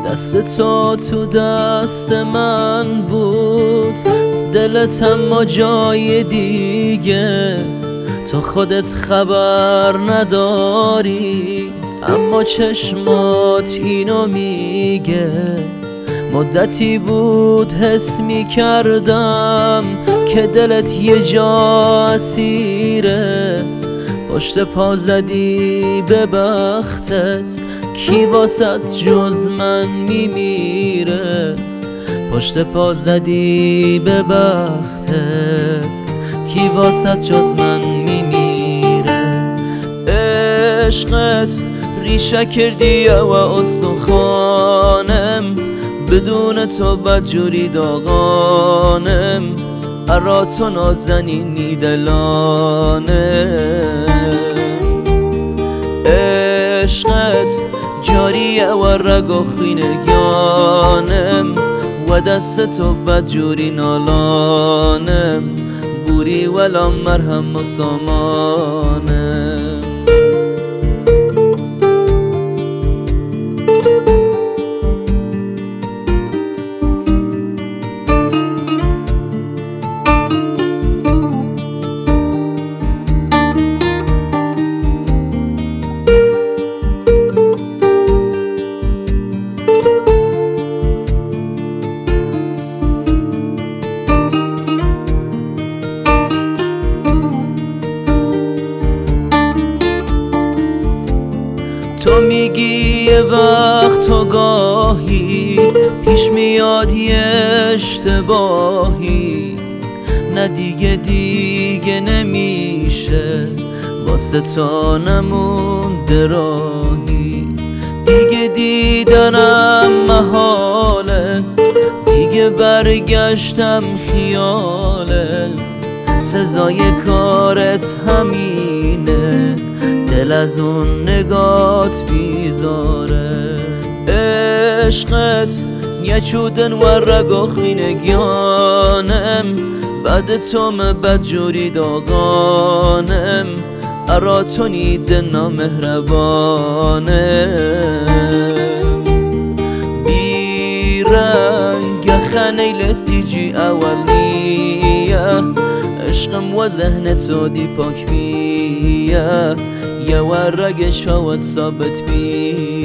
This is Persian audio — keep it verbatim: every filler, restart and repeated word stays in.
دست تو تو دست من بود، دلت اما جای دیگه. تو خودت خبر نداری اما چشمات اینو میگه. مدتی بود حس میکردم که دلت یه جا اسیره. پشت پا زدی به بختت، کی واسط جز من میمیره. پشت پا زدی به بختت، کی واسط جز من میمیره. عشقت ریشه کردی و استخوانم، بدون تو بدجوری داغانم. ارا تو نازنینی دلانم. عشقت جاریه و رگ و خینگانم، و دست تو بدجوری نالانم. بوری ولا مرهم و سامانم. تو میگی یه وقت و گاهی پیش میاد یه اشتباهی. نه دیگه دیگه نمیشه، واسه تا نمونده راهی. دیگه دیدنم محاله، دیگه برگشتم خیاله. سزای کارت همینه، دل از اون نگات بیزاره. عشقت یه چودن و رگا خینگیانم، بعد تو بدجوری داغانم. ارا تو نیده نامهربانم. بیرنگ خنیلت دیجی اولیه، عشقم و ذهن تو دی پاک بیه. یه ورگ شاوت ثابت بی